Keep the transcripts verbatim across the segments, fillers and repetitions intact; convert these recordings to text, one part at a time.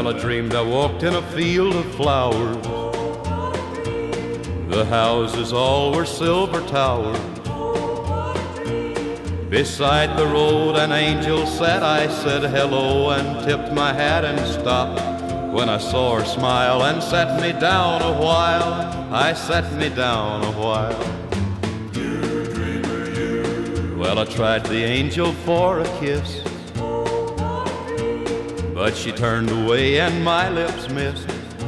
Well, I dreamed I walked in a field of flowers. The houses all were silver towers. Beside the road an angel sat. I said hello and tipped my hat and stopped when I saw her smile and set me down a while. I set me down a while. You dreamer, you. Well, I tried the angel for a kiss, but she turned away and my lips missed.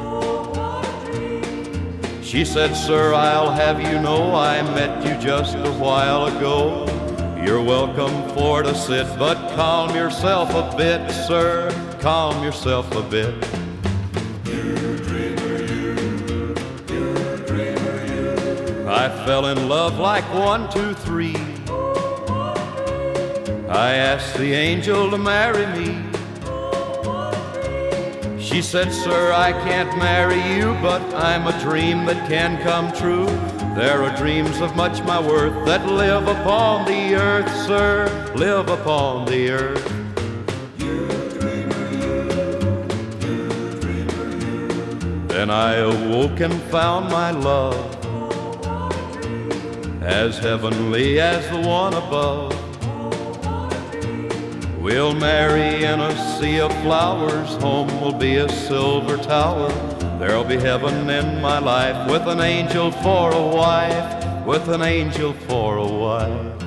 She said, sir, I'll have you know I met you just a while ago. You're welcome for to sit, but calm yourself a bit, sir, calm yourself a bit. You dreamer, you. You dreamer, you. I fell in love like one, two, three. I asked the angel to marry me. She said, sir, I can't marry you, but I'm a dream that can come true. There are dreams of much my worth that live upon the earth, sir, live upon the earth. You dreamer, you. You dreamer, you. Then I awoke and found my love as heavenly as the one above. We'll marry in a sea of flowers. Home will be a silver tower. There'll be heaven in my life with an angel for a wife, with an angel for a wife.